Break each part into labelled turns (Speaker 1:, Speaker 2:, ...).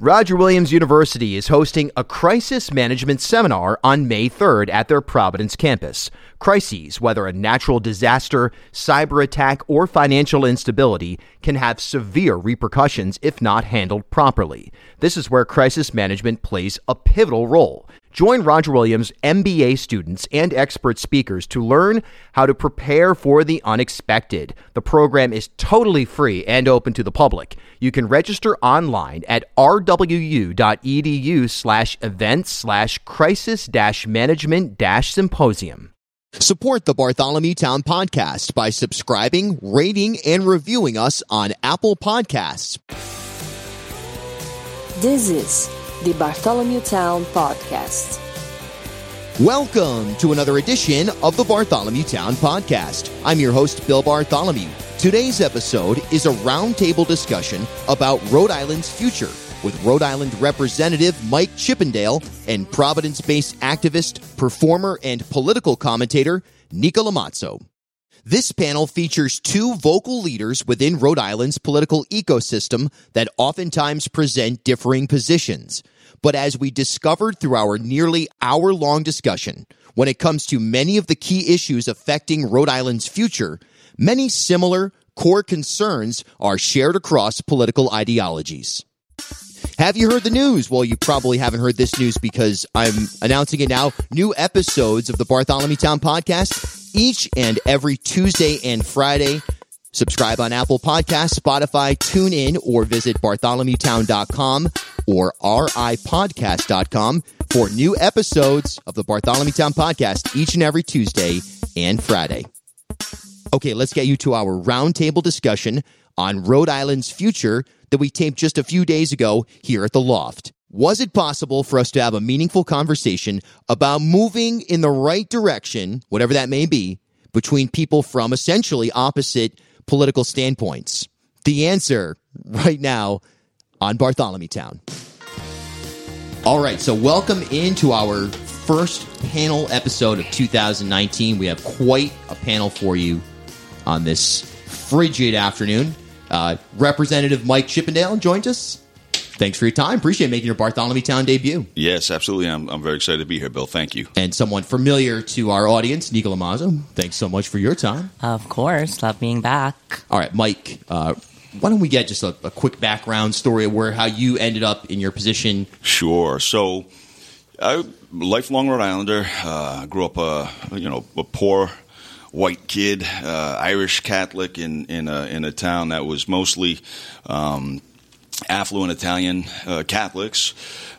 Speaker 1: Roger Williams University is hosting a crisis management seminar on May 3rd at their Providence campus. Crises, whether a natural disaster, cyber attack, or financial instability, can have severe repercussions if not handled properly. This is where crisis management plays a pivotal role. Join Roger Williams MBA students and expert speakers to learn how to prepare for the unexpected. The program is totally free and open to the public. You can register online at rwu.edu/events/crisis-management-symposium.
Speaker 2: Support the Bartholomew Town Podcast by subscribing, rating, and reviewing us on Apple Podcasts.
Speaker 3: This is the Bartholomew Town Podcast.
Speaker 2: Welcome to another edition of the Bartholomew Town Podcast. I'm your host, Bill Bartholomew. Today's episode is a roundtable discussion about Rhode Island's future with Rhode Island Representative Mike Chippendale and Providence-based activist, performer, and political commentator Nica Lamazzo. This panel features two vocal leaders within Rhode Island's political ecosystem that oftentimes present differing positions. But as we discovered through our nearly hour-long discussion, when it comes to many of the key issues affecting Rhode Island's future, many similar core concerns are shared across political ideologies. Have you heard the news? Well, you probably haven't heard this news because I'm announcing it now. New episodes of the Bartholomew Town Podcast each and every Tuesday and Friday. Subscribe on Apple Podcasts, Spotify, TuneIn, or visit bartholomewtown.com or ripodcast.com for new episodes of the Bartholomew Town Podcast each and every Tuesday and Friday. Okay, let's get you to our roundtable discussion on Rhode Island's future that we taped just a few days ago here at the Loft. Was it possible for us to have a meaningful conversation about moving in the right direction, whatever that may be, between people from essentially opposite political standpoints? The answer right now on Bartholomew Town. All right, so welcome into our first panel episode of 2019. We have quite a panel for you on this frigid afternoon. Representative Mike Chippendale joins us. Thanks for your time. Appreciate making your Bartholomew Town debut.
Speaker 4: Yes, absolutely. I'm very excited to be here, Bill. Thank you.
Speaker 2: And someone familiar to our audience, Nica Lamazzo. Thanks so much for your time.
Speaker 5: Of course. Love being back.
Speaker 2: All right, Mike, why don't we get just a quick background story of how you ended up in your position?
Speaker 4: Sure. So, lifelong Rhode Islander. Grew up a poor white kid, Irish Catholic in a town that was mostly affluent Italian Catholics.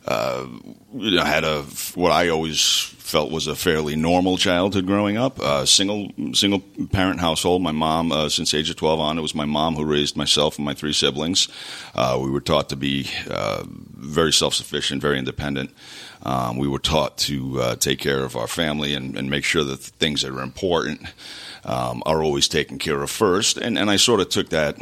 Speaker 4: Had what I always felt was a fairly normal childhood growing up. Single parent household. My mom, since the age of 12 on, it was my mom who raised myself and my three siblings. We were taught to be very self-sufficient, very independent. We were taught to take care of our family and make sure that the things that are important are always taken care of first. And I sort of took that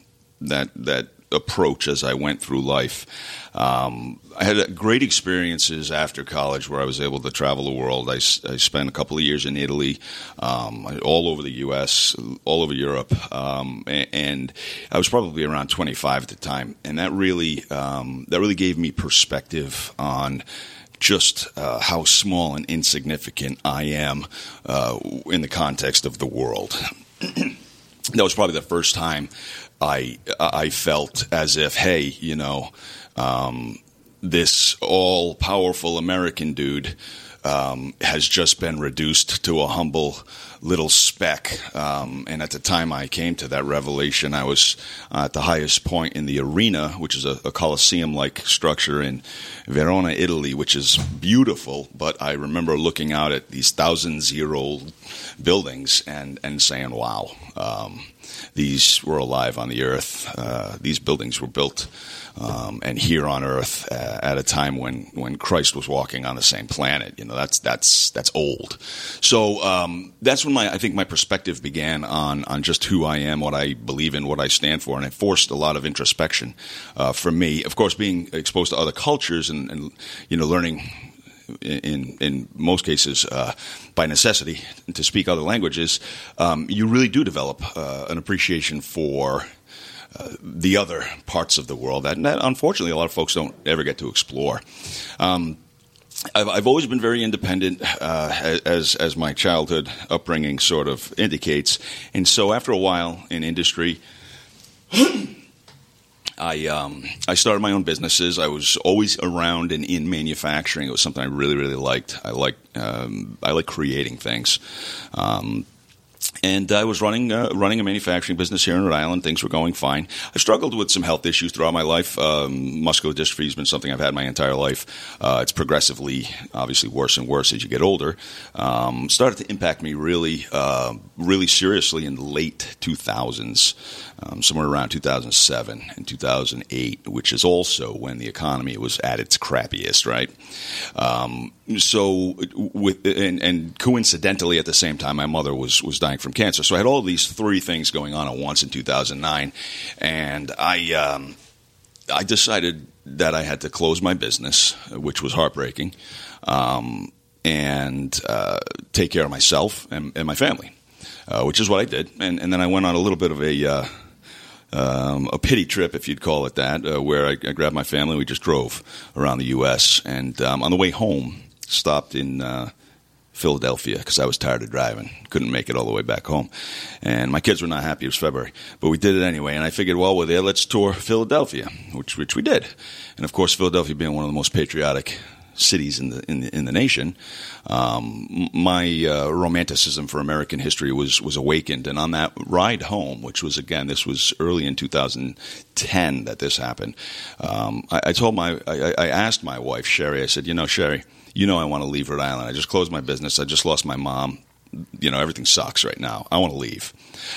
Speaker 4: approach as I went through life. I had great experiences after college where I was able to travel the world. I spent a couple of years in Italy, all over the U.S., all over Europe, and I was probably around 25 at the time. And that really gave me perspective on just how small and insignificant I am in the context of the world. That was probably the first time I felt as if, hey, this all-powerful American dude has just been reduced to a humble little speck. And at the time I came to that revelation, I was at the highest point in the Arena, which is a Colosseum-like structure in Verona, Italy, which is beautiful. But I remember looking out at these thousands-year-old buildings and saying, wow, these were alive on the earth. These buildings were built and here on earth at a time when Christ was walking on the same planet. That's old. So that's when I think my perspective began on just who I am, what I believe in, what I stand for, and it forced a lot of introspection for me. Of course, being exposed to other cultures and learning in most cases by necessity to speak other languages, you really do develop an appreciation for the other parts of the world that unfortunately a lot of folks don't ever get to explore. I've always been very independent, as my childhood upbringing sort of indicates, and so after a while in industry, I started my own businesses. I was always around and in manufacturing. It was something I really, really liked. I like creating things. And I was running a manufacturing business here in Rhode Island. Things were going fine. I struggled with some health issues throughout my life. Muscular dystrophy has been something I've had my entire life. It's progressively, obviously, worse and worse as you get older. Started to impact me really, really seriously in the late 2000s, somewhere around 2007 and 2008, which is also when the economy was at its crappiest, right? So, and coincidentally, at the same time, my mother was dying from cancer. So I had all these three things going on at once in 2009, and I decided that I had to close my business, which was heartbreaking, and take care of myself and my family, which is what I did. And then I went on a little bit of a pity trip, if you'd call it that, where I grabbed my family. We just drove around the U.S. and on the way home, stopped in Philadelphia because I was tired of driving. Couldn't make it all the way back home. And my kids were not happy. It was February. But we did it anyway. And I figured, well, we're there. Let's tour Philadelphia, which we did. And, of course, Philadelphia being one of the most patriotic cities in the nation, my romanticism for American history was awakened. And on that ride home, which was, again, this was early in 2010 that this happened, I asked my wife, Sherry, I said, Sherry, I want to leave Rhode Island. I just closed my business. I just lost my mom. Everything sucks right now. I want to leave.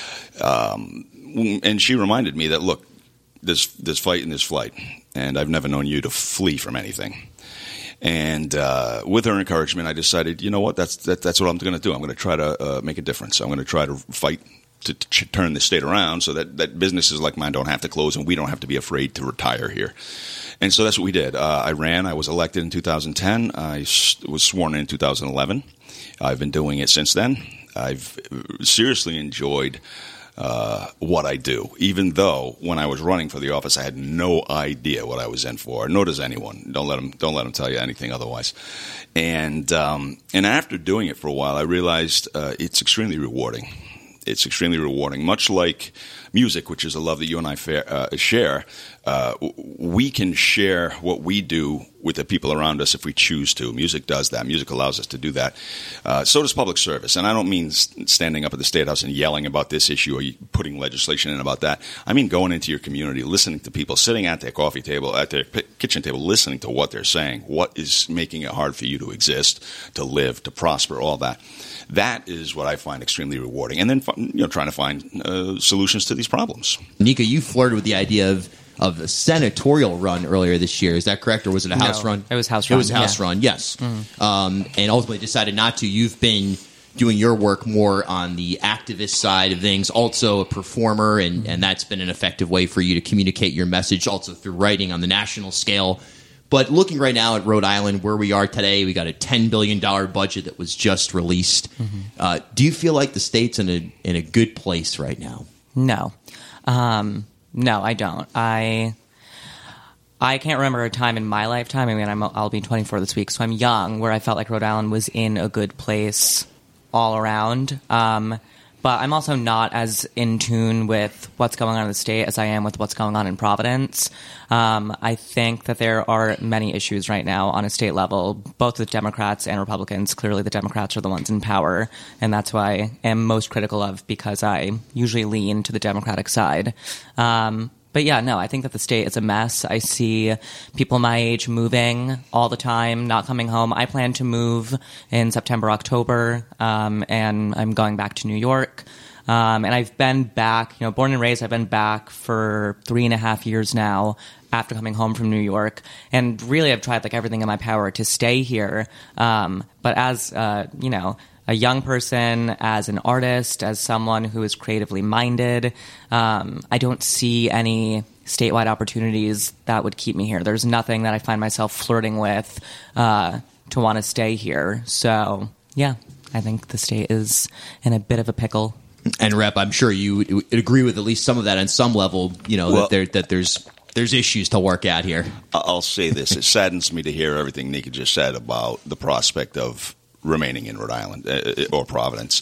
Speaker 4: And she reminded me that, look, there's fight and there's flight. And I've never known you to flee from anything. And with her encouragement, I decided, you know what, that's what I'm going to do. I'm going to try to make a difference. I'm going to try to fight to turn the state around so that businesses like mine don't have to close and we don't have to be afraid to retire here. And so that's what we did. I ran. I was elected in 2010. I was sworn in 2011. I've been doing it since then. I've seriously enjoyed what I do, even though when I was running for the office, I had no idea what I was in for. Nor does anyone. Don't let them tell you anything otherwise. And after doing it for a while, I realized it's extremely rewarding. It's extremely rewarding. Much like music, which is a love that you and I share, we can share what we do with the people around us if we choose to. Music does that. Music allows us to do that. So does public service. And I don't mean standing up at the State House and yelling about this issue or putting legislation in about that. I mean going into your community, listening to people, sitting at their coffee table, at their kitchen table, listening to what they're saying, what is making it hard for you to exist, to live, to prosper, all that. That is what I find extremely rewarding. And then trying to find solutions to these problems.
Speaker 2: Nika, you flirted with the idea of a senatorial run earlier this year. Is that correct, or was it a House run?
Speaker 5: It was House run.
Speaker 2: It was a House run, yes. Mm-hmm. And ultimately decided not to. You've been doing your work more on the activist side of things, also a performer, and that's been an effective way for you to communicate your message, also through writing on the national scale. But looking right now at Rhode Island, where we are today, we got a $10 billion budget that was just released. Mm-hmm. Do you feel like the state's in a good place right now?
Speaker 5: No. No, I don't. I can't remember a time in my lifetime. I mean, I'll be 24 this week, so I'm young, where I felt like Rhode Island was in a good place all around. But I'm also not as in tune with what's going on in the state as I am with what's going on in Providence. I think that there are many issues right now on a state level, both with Democrats and Republicans. Clearly, the Democrats are the ones in power, and that's who I am most critical of because I usually lean to the Democratic side. But yeah, no, I think that the state is a mess. I see people my age moving all the time, not coming home. I plan to move in September, October, and I'm going back to New York. And I've been back, born and raised, I've been back for 3.5 years now after coming home from New York. And really, I've tried everything in my power to stay here. But as, a young person, as an artist, as someone who is creatively minded, I don't see any statewide opportunities that would keep me here. There's nothing that I find myself flirting with to want to stay here. So, yeah, I think the state is in a bit of a pickle.
Speaker 2: And Rep, I'm sure you would agree with at least some of that on some level. That there's issues to work out here.
Speaker 4: I'll say this: it saddens me to hear everything Nika just said about the prospect of remaining in Rhode Island or Providence.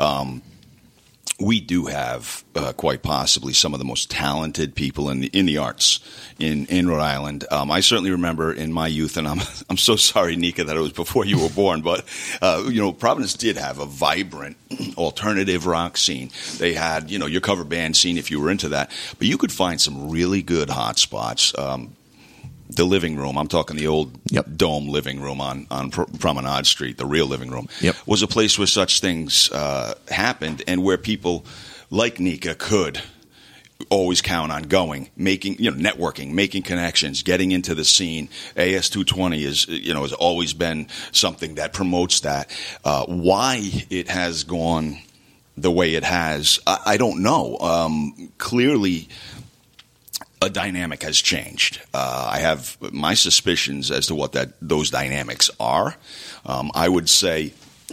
Speaker 4: We do have quite possibly some of the most talented people in the arts in Rhode Island. I certainly remember in my youth, and I'm so sorry, Nika, that it was before you were born, but Providence did have a vibrant alternative rock scene. They had your cover band scene if you were into that, but you could find some really good hot spots. The living room, I'm talking the old dome living room on Promenade Street, the real living room, was a place where such things happened and where people like Nika could always count on going, making, networking, making connections, getting into the scene. AS220 has always been something that promotes that. Why it has gone the way it has, I don't know. Clearly, a dynamic has changed. I have my suspicions as to what those dynamics are. I would say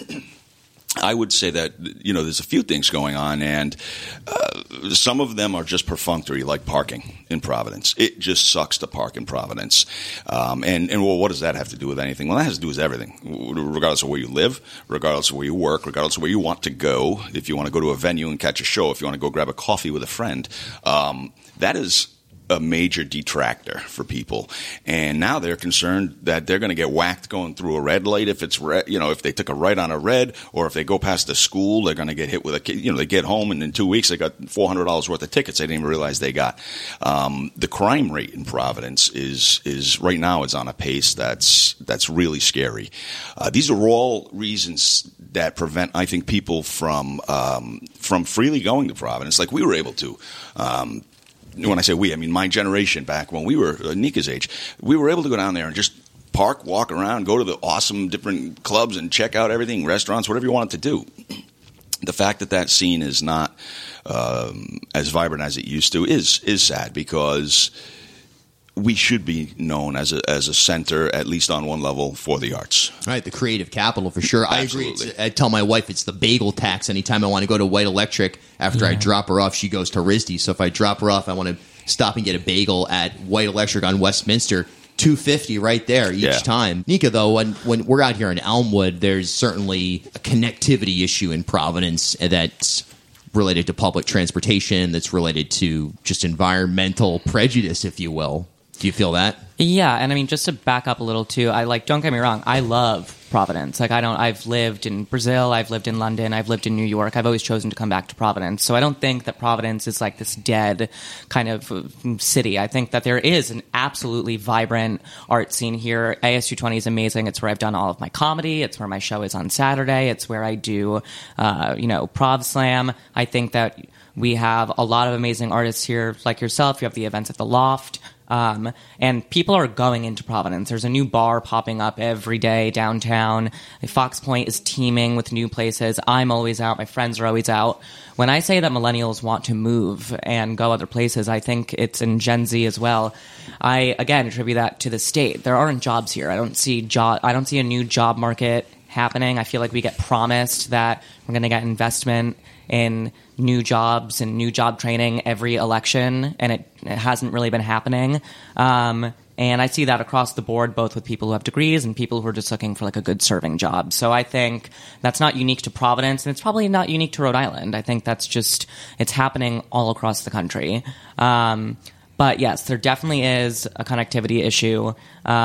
Speaker 4: that there's a few things going on, and some of them are just perfunctory, like parking in Providence. It just sucks to park in Providence. And what does that have to do with anything? Well, that has to do with everything, regardless of where you live, regardless of where you work, regardless of where you want to go. If you want to go to a venue and catch a show, if you want to go grab a coffee with a friend, that is a major detractor for people, and now they're concerned that they're going to get whacked going through a red light if it's red. If they took a right on a red, or if they go past a school, they're going to get hit with a. They get home and in 2 weeks they got $400 worth of tickets they didn't even realize they got. The crime rate in Providence is right now is on a pace that's really scary. These are all reasons that prevent, I think, people from freely going to Providence like we were able to. When I say we, I mean my generation back when we were Nika's age. We were able to go down there and just park, walk around, go to the awesome different clubs and check out everything, restaurants, whatever you wanted to do. The fact that scene is not as vibrant as it used to is sad, because we should be known as a center, at least on one level, for the arts.
Speaker 2: Right, the creative capital for sure.
Speaker 4: Absolutely.
Speaker 2: I agree. I tell my wife it's the bagel tax. Anytime I want to go to White Electric, after I drop her off, she goes to RISD. So if I drop her off, I want to stop and get a bagel at White Electric on Westminster. $2.50 right there each time. Nika, though, when we're out here in Elmwood, there's certainly a connectivity issue in Providence that's related to public transportation, that's related to just environmental prejudice, if you will. Do you feel that?
Speaker 5: Yeah, and I mean, just to back up a little too, don't get me wrong, I love Providence. I've lived in Brazil, I've lived in London, I've lived in New York. I've always chosen to come back to Providence. So I don't think that Providence is like this dead kind of city. I think that there is an absolutely vibrant art scene here. AS220 is amazing. It's where I've done all of my comedy. It's where my show is on Saturday. It's where I do, Prov Slam. I think that we have a lot of amazing artists here, like yourself. You have the events at the Loft. And people are going into Providence. There's a new bar popping up every day downtown. Fox Point is teeming with new places. I'm always out. My friends are always out. When I say that millennials want to move and go other places, I think it's in Gen Z as well. I, again, attribute that to the state. There aren't jobs here. I don't see a new job market happening. I feel like we get promised that we're going to get investment in new jobs and new job training every election, and it hasn't really been happening. And I see that across the board, both with people who have degrees and people who are just looking for like a good serving job. So I think that's not unique to Providence, and it's probably not unique to Rhode Island. I think it's happening all across the country. But yes, there definitely is a connectivity issue.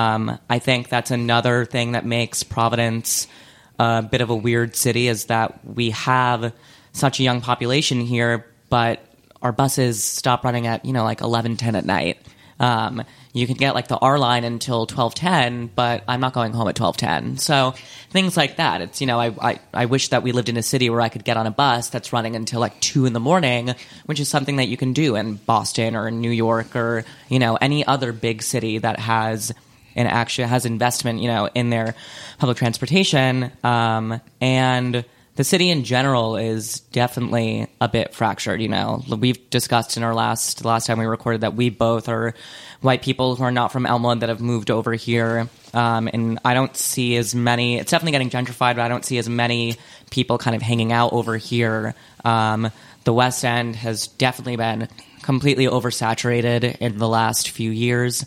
Speaker 5: I think that's another thing that makes Providence a bit of a weird city, is that we have such a young population here, but our buses stop running at, like 11:10 at night. You can get like the R line until 12:10, but I'm not going home at 12:10. So things like that. It's, I wish that we lived in a city where I could get on a bus that's running until like 2 a.m, which is something that you can do in Boston or in New York or, any other big city that has and actually has investment, in their public transportation. And the city in general is definitely a bit fractured. You know, we've discussed in our last time we recorded that we both are white people who are not from Elmwood that have moved over here. And I don't see as many, it's definitely getting gentrified, but I don't see as many people kind of hanging out over here. The West End has definitely been completely oversaturated in the last few years.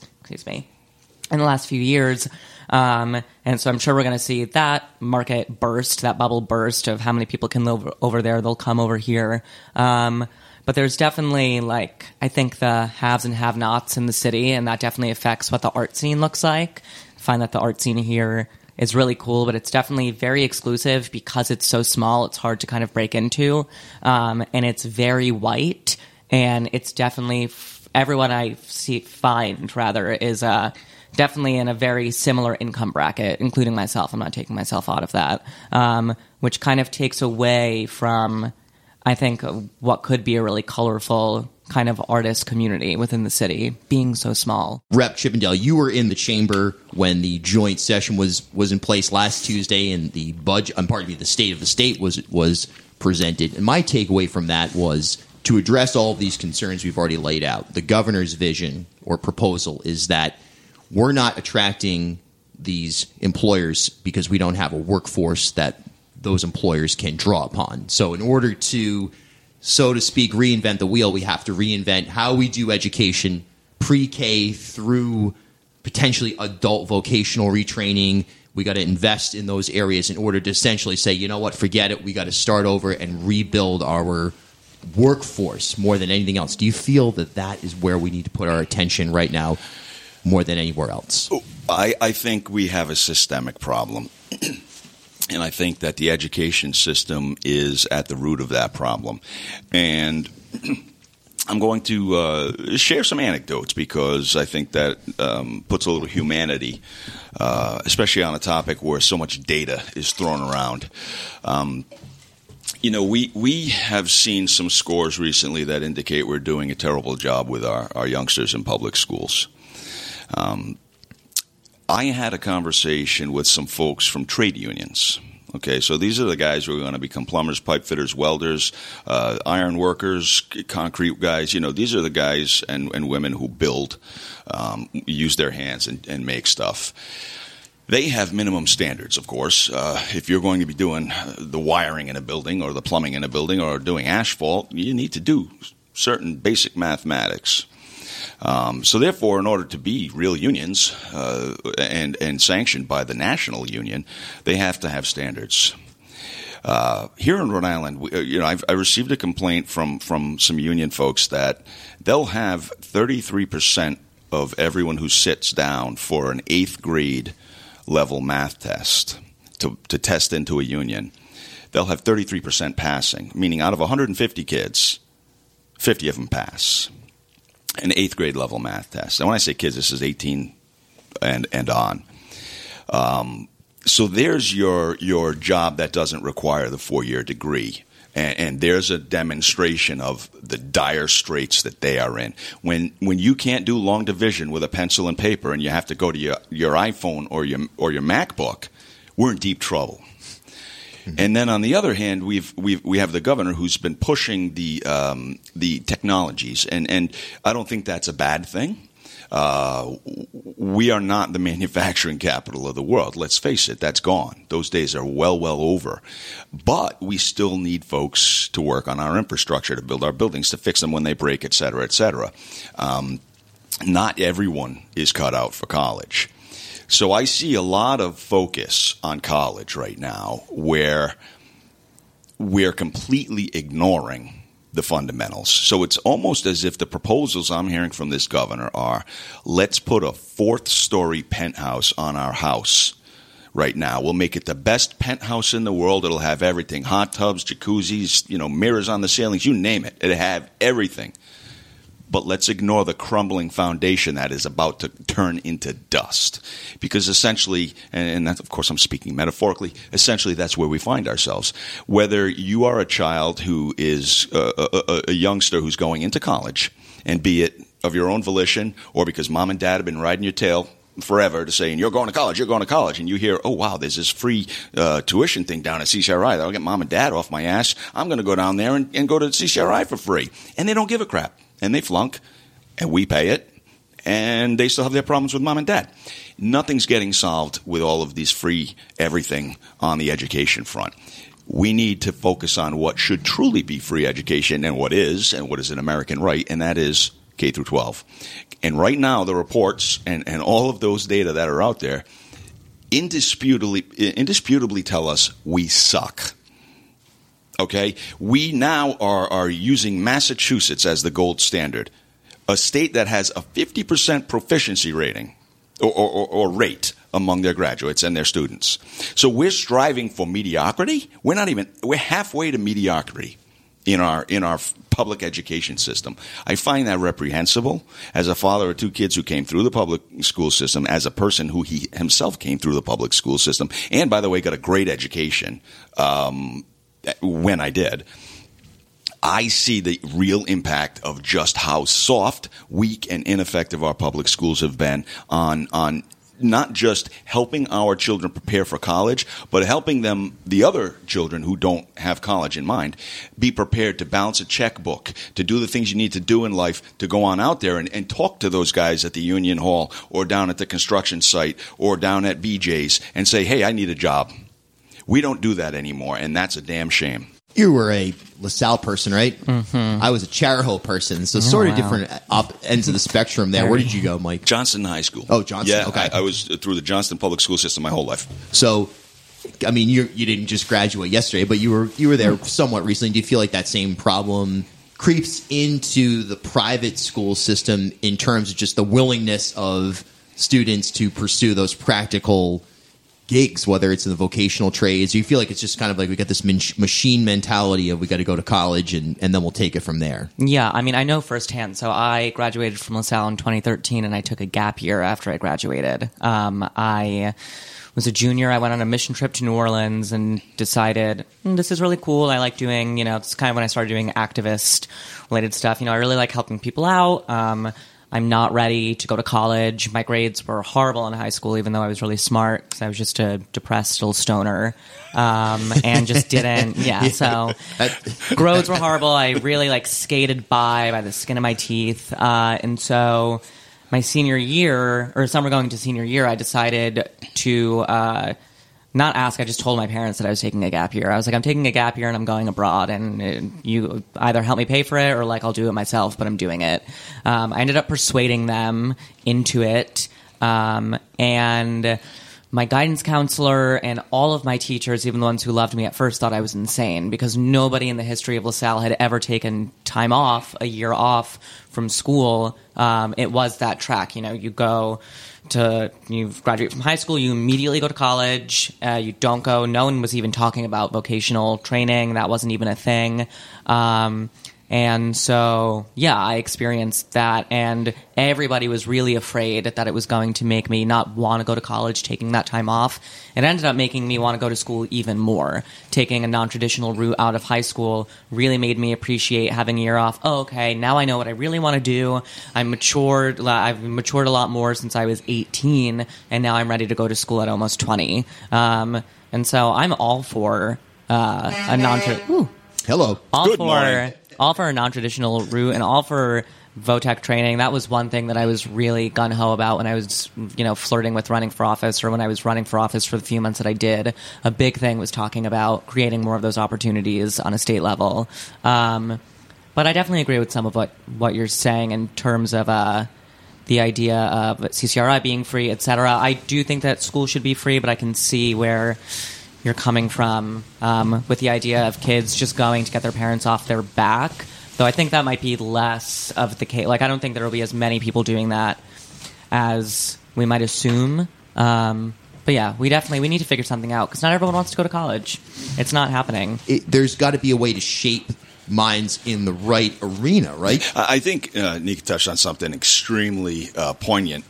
Speaker 5: And so I'm sure we're going to see that market burst, that bubble burst of how many people can live over there. They'll come over here. But there's definitely, like, I think the haves and have-nots in the city, and that definitely affects what the art scene looks like. I find that the art scene here is really cool, but it's definitely very exclusive because it's so small. It's hard to kind of break into, and it's very white, and it's definitely everyone I find is definitely in a very similar income bracket, including myself. I'm not taking myself out of that, which kind of takes away from, I think, what could be a really colorful kind of artist community within the city, being so small.
Speaker 2: Rep Chippendale, you were in the chamber when the joint session was in place last Tuesday, and the budget, the state of the state was presented. And my takeaway from that was to address all of these concerns we've already laid out. The governor's vision or proposal is that we're not attracting these employers because we don't have a workforce that those employers can draw upon. So in order to, so to speak, reinvent the wheel, we have to reinvent how we do education, pre-K through potentially adult vocational retraining. We got to invest in those areas in order to essentially say, you know what, forget it. We got to start over and rebuild our workforce more than anything else. Do you feel that that is where we need to put our attention right now more than anywhere else?
Speaker 4: I think we have a systemic problem. And I think that the education system is at the root of that problem. And I'm going to share some anecdotes because I think that puts a little humanity, especially on a topic where so much data is thrown around. We have seen some scores recently that indicate we're doing a terrible job with our youngsters in public schools. I had a conversation with some folks from trade unions. Okay, so these are the guys who are going to become plumbers, pipe fitters, welders, iron workers, concrete guys. These are the guys and women who build, use their hands and make stuff. They have minimum standards, of course. If you're going to be doing the wiring in a building or the plumbing in a building or doing asphalt, you need to do certain basic mathematics. So therefore, in order to be real unions and sanctioned by the national union, they have to have standards. Here in Rhode Island, I received a complaint from some union folks that they'll have 33% of everyone who sits down for an 8th grade level math test to test into a union. They'll have 33% passing, meaning out of 150 kids, 50 of them pass. An 8th grade level math test. And when I say kids, this is 18 and on. So there's your job that doesn't require the 4-year degree. And there's a demonstration of the dire straits that they are in. When you can't do long division with a pencil and paper and you have to go to your iPhone or your MacBook, we're in deep trouble. And then on the other hand, we have the governor who's been pushing the technologies, and I don't think that's a bad thing. We are not the manufacturing capital of the world. Let's face it, that's gone. Those days are well over. But we still need folks to work on our infrastructure, to build our buildings, to fix them when they break, et cetera, et cetera. Not everyone is cut out for college. So I see a lot of focus on college right now where we're completely ignoring the fundamentals. So it's almost as if the proposals I'm hearing from this governor are, let's put a 4th-story penthouse on our house right now. We'll make it the best penthouse in the world. It'll have everything, hot tubs, jacuzzis, mirrors on the ceilings, you name it. It'll have everything. But let's ignore the crumbling foundation that is about to turn into dust. Because essentially, and that, of course I'm speaking metaphorically, essentially that's where we find ourselves. Whether you are a child who is a youngster who's going into college, and be it of your own volition or because mom and dad have been riding your tail forever to saying, you're going to college. And you hear, oh, wow, there's this free tuition thing down at CCRI. That'll get mom and dad off my ass. I'm going to go down there and go to CCRI for free. And they don't give a crap. And they flunk. And we pay it. And they still have their problems with mom and dad. Nothing's getting solved with all of these free everything on the education front. We need to focus on what should truly be free education and what is an American right, and that is K through 12. And right now, the reports and all of those data that are out there indisputably tell us we suck. Okay? We now are using Massachusetts as the gold standard, a state that has a 50% proficiency rating or rate among their graduates and their students. So we're striving for mediocrity. We're halfway to mediocrity in our public education system. I find that reprehensible. As a father of two kids who came through the public school system, as a person who he himself came through the public school system, and by the way, got a great education when I did, I see the real impact of just how soft, weak, and ineffective our public schools have been on not just helping our children prepare for college, but helping them, the other children who don't have college in mind, be prepared to balance a checkbook, to do the things you need to do in life, to go on out there and talk to those guys at the Union Hall or down at the construction site or down at BJ's and say, hey, I need a job. We don't do that anymore, and that's a damn shame.
Speaker 2: You were a LaSalle person, right?
Speaker 5: Mm-hmm.
Speaker 2: I was a Chariho person, so sort of different ends of the spectrum there. Where did you go, Mike?
Speaker 4: Johnston High School.
Speaker 2: Oh, Johnston.
Speaker 4: Yeah,
Speaker 2: okay.
Speaker 4: I was through the Johnston public school system my whole life.
Speaker 2: So, I mean, you didn't just graduate yesterday, but you were there somewhat recently. Do you feel like that same problem creeps into the private school system in terms of just the willingness of students to pursue those practical gigs, whether it's in the vocational trades? Do you feel like it's just kind of like we got this machine mentality of we got to go to college and then we'll take it from there?
Speaker 5: Yeah, I mean, I know firsthand. So I graduated from LaSalle in 2013, and I took a gap year after I graduated. I was a junior. I went on a mission trip to New Orleans and decided, this is really cool. I like doing, it's kind of when I started doing activist-related stuff. I really like helping people out. I'm not ready to go to college. My grades were horrible in high school, even though I was really smart because I was just a depressed little stoner and just didn't. Yeah, so grades were horrible. I really skated by the skin of my teeth. And so my senior year, or summer going to senior year, I decided to not ask. I just told my parents that I was taking a gap year. I was like, I'm taking a gap year and I'm going abroad, and you either help me pay for it or I'll do it myself, but I'm doing it. I ended up persuading them into it. And my guidance counselor and all of my teachers, even the ones who loved me at first, thought I was insane because nobody in the history of LaSalle had ever taken time off, a year off from school. It was that track. You graduate from high school, you immediately go to college, you don't go, no one was even talking about vocational training, that wasn't even a thing. And so, yeah, I experienced that, and everybody was really afraid that it was going to make me not want to go to college, taking that time off. It ended up making me want to go to school even more. Taking a non-traditional route out of high school really made me appreciate having a year off. Oh, okay, now I know what I really want to do. I've matured a lot more since I was 18, and now I'm ready to go to school at almost 20. And so I'm all for a non-traditional...
Speaker 2: Hello.
Speaker 4: Good morning.
Speaker 5: All for a non-traditional route and all for VOTEC training. That was one thing that I was really gung-ho about when I was, flirting with running for office, or when I was running for office for the few months that I did. A big thing was talking about creating more of those opportunities on a state level. But I definitely agree with some of what you're saying in terms of the idea of CCRI being free, etc. I do think that school should be free, but I can see where you're coming from with the idea of kids just going to get their parents off their back. Though I think that might be less of the case. I don't think there will be as many people doing that as we might assume. But yeah, we need to figure something out because not everyone wants to go to college. It's not happening.
Speaker 2: There's got to be a way to shape minds in the right arena, right?
Speaker 4: I think Nika touched on something extremely poignant.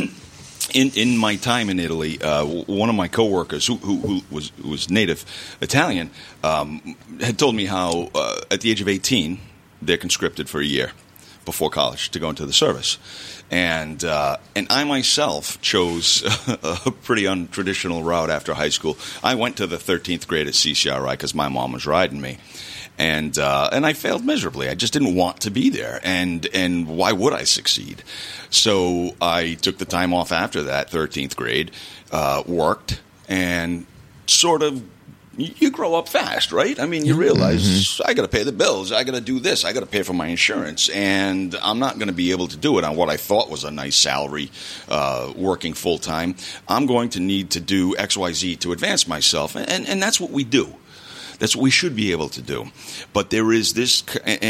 Speaker 4: In my time in Italy, one of my coworkers who was native Italian had told me how at the age of 18 they're conscripted for a year. before college to go into the service. And I myself chose a pretty untraditional route after high school. I went to the 13th grade at CCRI because my mom was riding me. And I failed miserably. I just didn't want to be there. And why would I succeed? So I took the time off after that 13th grade, worked, and sort of, you grow up fast, right? I mean, you realize I got to pay the bills. I got to do this. I got to pay for my insurance. And I'm not going to be able to do it on what I thought was a nice salary, working full time. I'm going to need to do X, Y, Z to advance myself. And that's what we do. That's what we should be able to do. But there is this,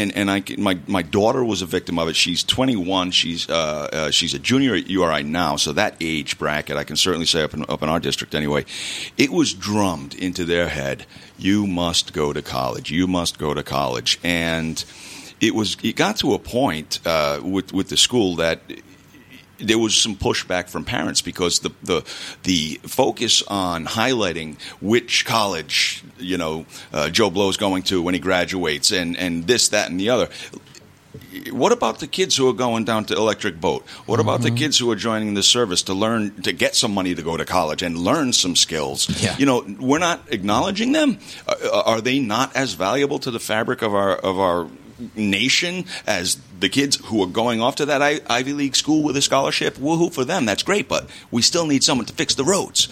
Speaker 4: my daughter was a victim of it. She's 21. She's a junior at URI now, so that age bracket, I can certainly say up in our district anyway, it was drummed into their head, you must go to college. You must go to college. And it got to a point with the school that there was some pushback from parents because the focus on highlighting which college, Joe Blow's going to when he graduates and this, that, and the other. What about the kids who are going down to Electric Boat? What about the kids who are joining the service to get some money to go to college and learn some skills? Yeah. We're not acknowledging them. Are they not as valuable to the fabric of our nation as the kids who are going off to that Ivy League school with a scholarship? Woohoo for them. That's great, but we still need someone to fix the roads.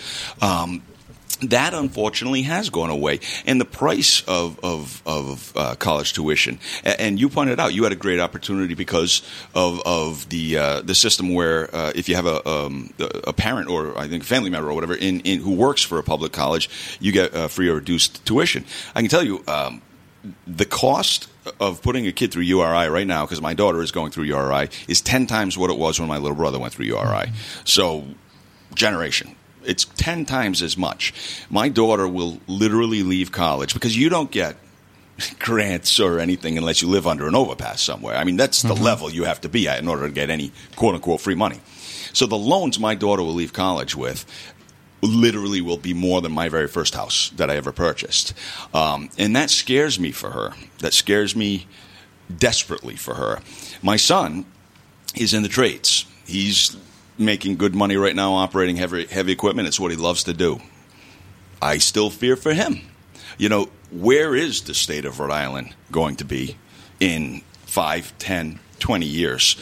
Speaker 4: That, unfortunately, has gone away. And the price of college tuition, and you pointed out, you had a great opportunity because of the system where if you have a parent or, I think, a family member or whatever who works for a public college, you get free or reduced tuition. I can tell you the cost of putting a kid through URI right now, because my daughter is going through URI, is 10 times what it was when my little brother went through URI. So, generation. It's 10 times as much. My daughter will literally leave college because you don't get grants or anything unless you live under an overpass somewhere. I mean, that's the level you have to be at in order to get any quote-unquote free money. So the loans my daughter will leave college with literally will be more than my very first house that I ever purchased. And that scares me for her. That scares me desperately for her. My son is in the trades. He's making good money right now operating heavy equipment. It's what he loves to do. I still fear for him. Where is the state of Rhode Island going to be in 5, 10, 20 years?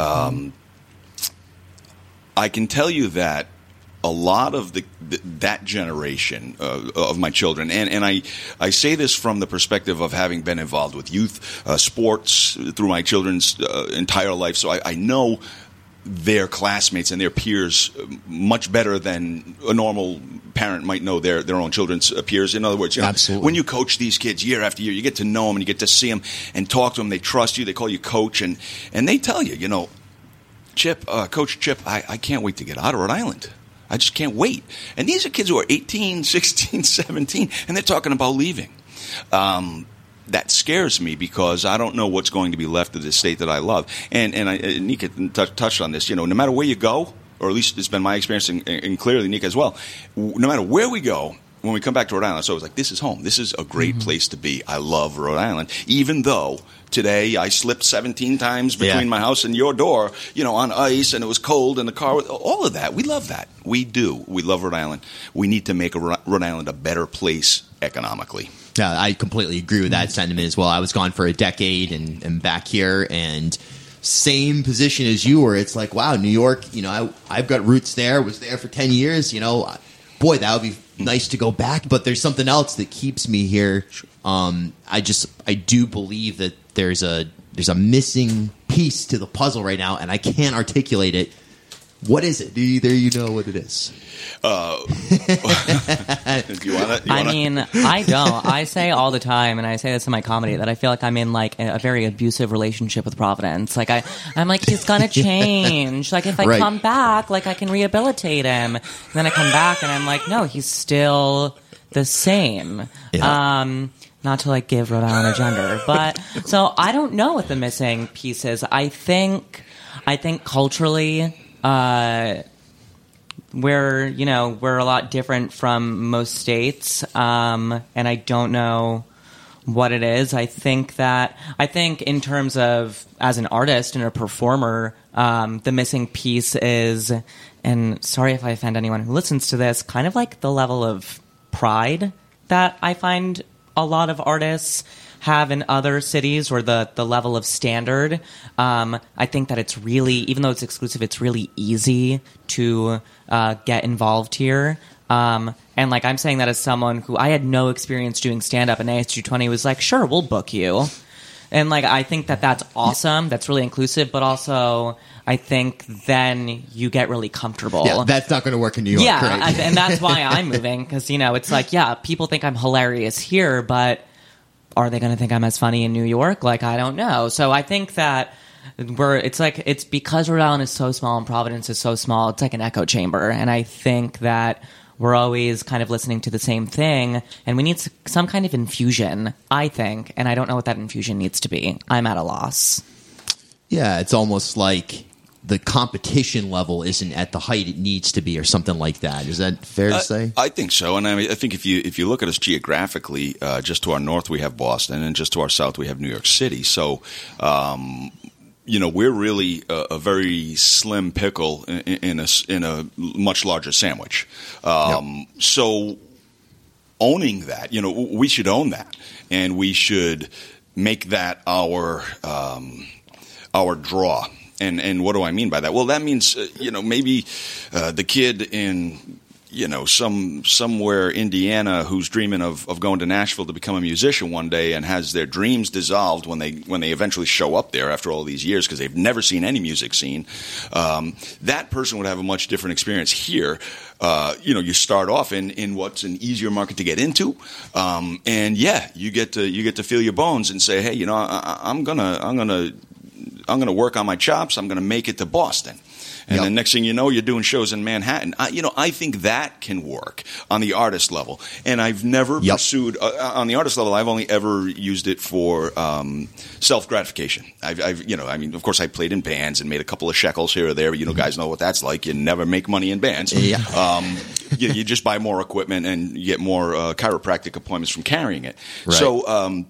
Speaker 4: I can tell you that a lot of that generation of my children, and I say this from the perspective of having been involved with youth sports through my children's entire life, so I know their classmates and their peers much better than a normal parent might know their own children's peers. In other words,
Speaker 2: Absolutely.
Speaker 4: When you coach these kids year after year, you get to know them and you get to see them and talk to them. They trust you. They call you coach, and they tell you, Chip, Coach Chip, I can't wait to get out of Rhode Island. I just can't wait. And these are kids who are 18, 16, 17, and they're talking about leaving. That scares me because I don't know what's going to be left of this state that I love. And Nika touched on this. No matter where you go, or at least it's been my experience, and clearly Nika as well, no matter where we go, when we come back to Rhode Island, so I was like, this is home. This is a great place to be. I love Rhode Island, even though today I slipped 17 times between my house and your door, on ice, and it was cold in the car. All of that. We love that. We do. We love Rhode Island. We need to make Rhode Island a better place economically.
Speaker 2: Yeah, I completely agree with that sentiment as well. I was gone for a decade and back here, and same position as you, where it's like, wow, New York, I've got roots there, was there for 10 years, boy, that would be nice to go back, but there's something else that keeps me here. I do believe that there's a missing piece to the puzzle right now, and I can't articulate it. What is it? Either you know what it is.
Speaker 4: Do you wanna?
Speaker 5: I mean, I don't. I say all the time, and I say this in my comedy, that I feel like I'm in a very abusive relationship with Providence. I'm like, he's gonna change. If I come back, I can rehabilitate him. And then I come back, and I'm like, no, he's still the same. Yeah. Not to give Rhode Island a gender, but so I don't know what the missing piece is. I think culturally, we're a lot different from most states, and I don't know what it is. I think in terms of as an artist and a performer, the missing piece is, and sorry if I offend anyone who listens to this, kind of like the level of pride that I find a lot of artists have in other cities, or the level of standard. I think that it's really, even though it's exclusive, it's really easy to get involved here. And like, I'm saying that as someone who, I had no experience doing stand-up, and ASG20 was like, sure, we'll book you. And like, I think that that's awesome. That's really inclusive, but also I think then you get really comfortable.
Speaker 2: Yeah, that's not going to work in New York.
Speaker 5: Yeah,
Speaker 2: right?
Speaker 5: and that's why I'm moving, because, it's like, yeah, people think I'm hilarious here, but are they going to think I'm as funny in New York? Like, I don't know. So I think that it's because Rhode Island is so small and Providence is so small, it's like an echo chamber. And I think that we're always kind of listening to the same thing, and we need some kind of infusion, I think, and I don't know what that infusion needs to be. I'm at a loss.
Speaker 2: Yeah, it's almost like the competition level isn't at the height it needs to be, or something like that. Is that fair to say?
Speaker 4: I think so, and I think if you look at us geographically, just to our north we have Boston, and just to our south we have New York City. So, we're really a very slim pickle in a much larger sandwich. So, owning that, we should own that, and we should make that our draw. And what do I mean by that? Well, that means, maybe the kid in, somewhere Indiana who's dreaming of going to Nashville to become a musician one day and has their dreams dissolved when they eventually show up there after all these years because they've never seen any music scene. That person would have a much different experience here. You start off in what's an easier market to get into, and you get to feel your bones and say, hey, I'm gonna work on my chops. I'm gonna make it to Boston. And then next thing you know, you're doing shows in Manhattan. I think that can work on the artist level. And I've never pursued on the artist level. I've only ever used it for self-gratification. Of course, I played in bands and made a couple of shekels here or there. But guys know what that's like. You never make money in bands. Yeah. You just buy more equipment and you get more chiropractic appointments from carrying it. Right. So,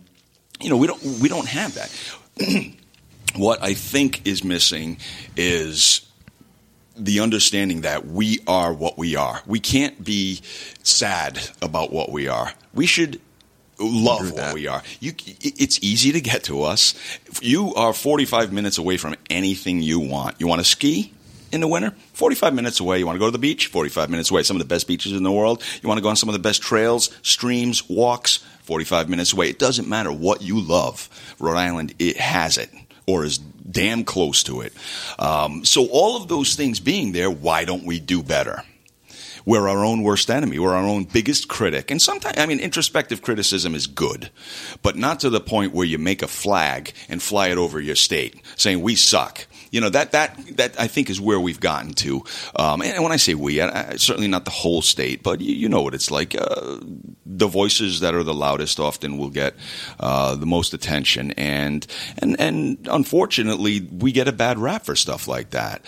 Speaker 4: we don't have that. What I think is missing is the understanding that we are what we are. We can't be sad about what we are. We should love what we are. It's easy to get to us. You are 45 minutes away from anything you want. You want to ski in the winter? 45 minutes away. You want to go to the beach? 45 minutes away. Some of the best beaches in the world. You want to go on some of the best trails, streams, walks? 45 minutes away. It doesn't matter what you love. Rhode Island, it has it, or is damn close to it. So all of those things being there, why don't we do better? We're our own worst enemy. We're our own biggest critic. And sometimes, introspective criticism is good, but not to the point where you make a flag and fly it over your state saying we suck. That I think is where we've gotten to. And when I say we, certainly not the whole state, but you know what it's like. The voices that are the loudest often will get the most attention. And unfortunately, we get a bad rap for stuff like that.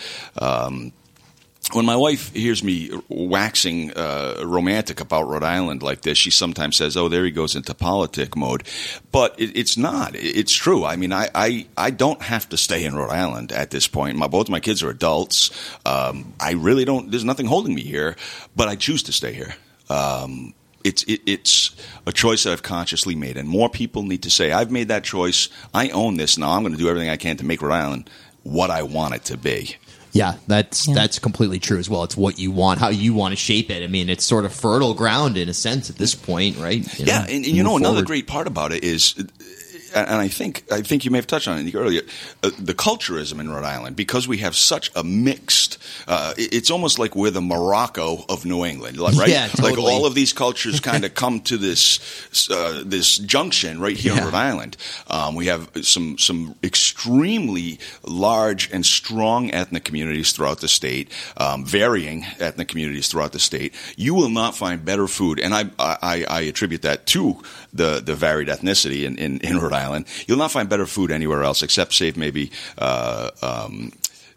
Speaker 4: When my wife hears me waxing romantic about Rhode Island like this, she sometimes says, oh, there he goes into politic mode. But it's not. It's true. I don't have to stay in Rhode Island at this point. Both my kids are adults. I really don't – there's nothing holding me here, but I choose to stay here. It's a choice that I've consciously made, and more people need to say, I've made that choice. I own this now. I'm going to do everything I can to make Rhode Island what I want it to be.
Speaker 2: Yeah, that's completely true as well. It's what you want, how you want to shape it. It's sort of fertile ground in a sense at this point, right?
Speaker 4: And another great part about it is, and I think you may have touched on it earlier, the culturism in Rhode Island, because we have such a mixed. It's almost like we're the Morocco of New England, right?
Speaker 2: Yeah, totally.
Speaker 4: Like all of these cultures kind of come to this junction right here in Rhode Island. We have some extremely large and strong ethnic communities throughout the state, varying ethnic communities throughout the state. You will not find better food, and I attribute that to the varied ethnicity in Rhode Island. You'll not find better food anywhere else, except save maybe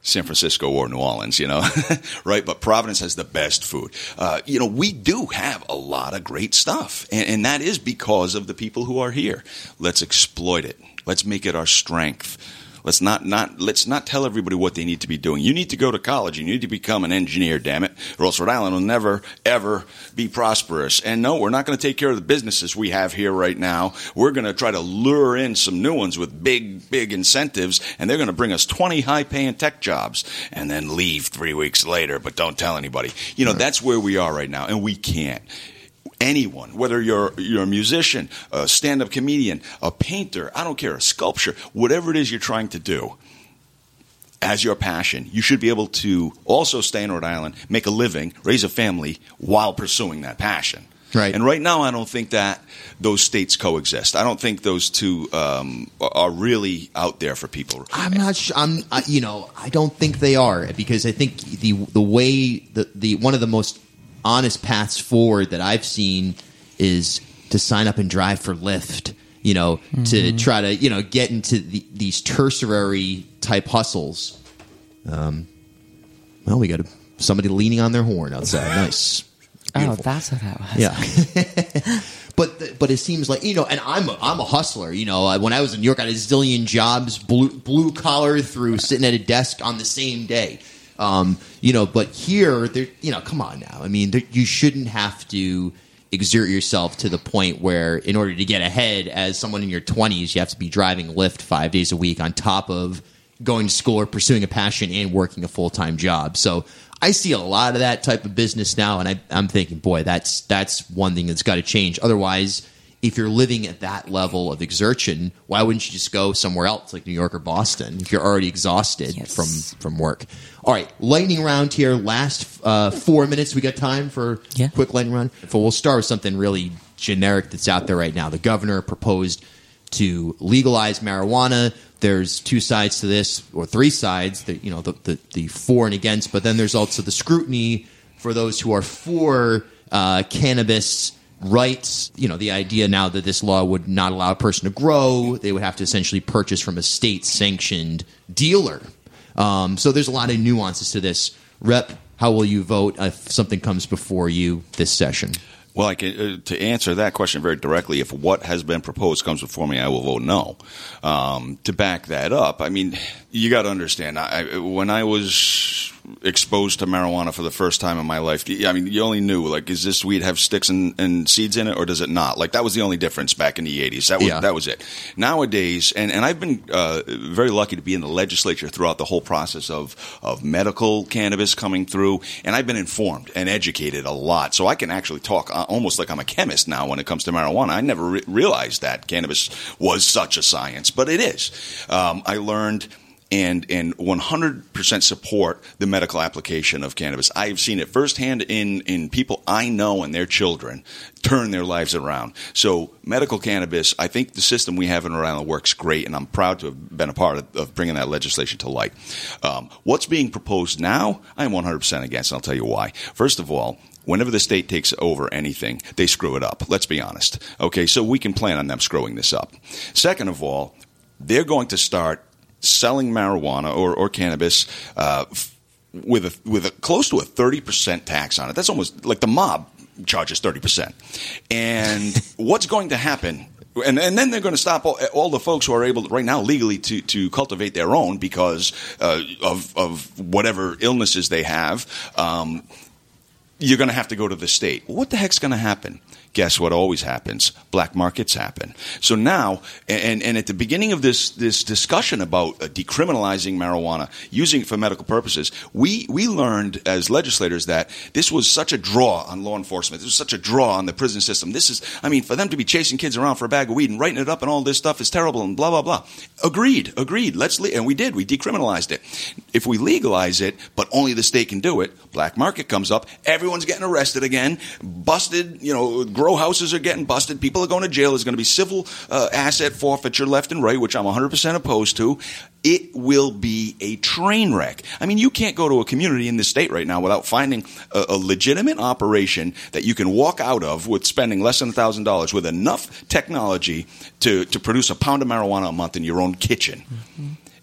Speaker 4: San Francisco or New Orleans, right? But Providence has the best food. We do have a lot of great stuff, and that is because of the people who are here. Let's exploit it. Let's make it our strength. Let's not tell everybody what they need to be doing. You need to go to college. You need to become an engineer, damn it, or else Rhode Island will never, ever be prosperous. And no, we're not going to take care of the businesses we have here right now. We're going to try to lure in some new ones with big, big incentives, and they're going to bring us 20 high-paying tech jobs and then leave 3 weeks later, but don't tell anybody. That's where we are right now, and we can't. Anyone, whether you're a musician, a stand-up comedian, a painter, I don't care, a sculptor, whatever it is you're trying to do, as your passion, you should be able to also stay in Rhode Island, make a living, raise a family while pursuing that passion.
Speaker 2: Right.
Speaker 4: And right now, I don't think that those states coexist. I don't think those two are really out there for people.
Speaker 2: I'm not sure. I don't think they are, because I think the way the one of the most honest paths forward that I've seen is to sign up and drive for Lyft, to try to, get into these tertiary type hustles. We got somebody leaning on their horn outside. Nice. Beautiful.
Speaker 5: Oh, that's what that was.
Speaker 2: Yeah. But it seems like, and I'm a hustler. When I was in New York, I had a zillion jobs, blue collar through sitting at a desk on the same day. But here, come on now. I mean, you shouldn't have to exert yourself to the point where, in order to get ahead as someone in your 20s, you have to be driving Lyft 5 days a week on top of going to school or pursuing a passion and working a full-time job. So I see a lot of that type of business now, and I'm thinking, boy, that's one thing that's got to change. Otherwise, if you're living at that level of exertion, why wouldn't you just go somewhere else like New York or Boston if you're already exhausted from work? All right, lightning round here. Last 4 minutes. We got time for a quick lightning round. So we'll start with something really generic that's out there right now. The governor proposed to legalize marijuana. There's two sides to this, or three sides, the for and against, but then there's also the scrutiny for those who are for cannabis rights. The idea now that this law would not allow a person to grow. They would have to essentially purchase from a state-sanctioned dealer. So there's a lot of nuances to this. Rep, how will you vote if something comes before you this session?
Speaker 4: Well, to answer that question very directly, if what has been proposed comes before me, I will vote no. To back that up, I mean, you got to understand, when I was exposed to marijuana for the first time in my life, I mean, you only knew, is this weed have sticks and seeds in it, or does it not? That was the only difference back in the 80s. That was it. Nowadays, and I've been very lucky to be in the legislature throughout the whole process of medical cannabis coming through, and I've been informed and educated a lot. So I can actually talk almost like I'm a chemist now when it comes to marijuana. I never realized that cannabis was such a science, but it is. I learned and 100% support the medical application of cannabis. I've seen it firsthand in people I know and their children turn their lives around. So medical cannabis, I think the system we have in Rhode Island works great, and I'm proud to have been a part of bringing that legislation to light. What's being proposed now, I'm 100% against, and I'll tell you why. First of all, whenever the state takes over anything, they screw it up. Let's be honest. Okay, so we can plan on them screwing this up. Second of all, they're going to start selling marijuana or cannabis with a close to a 30% tax on it. That's almost like the mob charges 30%. And what's going to happen? And then they're going to stop all the folks who are able right now legally to cultivate their own because of whatever illnesses they have. You're going to have to go to the state. What the heck's going to happen? Guess what always happens? Black markets happen. So now, and at the beginning of this discussion about decriminalizing marijuana, using it for medical purposes, we learned as legislators that this was such a draw on law enforcement. This was such a draw on the prison system. For them to be chasing kids around for a bag of weed and writing it up and all this stuff is terrible and blah, blah, blah. Agreed. And we did. We decriminalized it. If we legalize it, but only the state can do it, black market comes up, everyone's getting arrested again, busted, grow houses are getting busted, people are going to jail, there's going to be civil asset forfeiture left and right, which I'm 100% opposed to. It will be a train wreck. I mean, you can't go to a community in this state right now without finding a legitimate operation that you can walk out of with spending less than $1,000 with enough technology to produce a pound of marijuana a month in your own kitchen. Mm-hmm.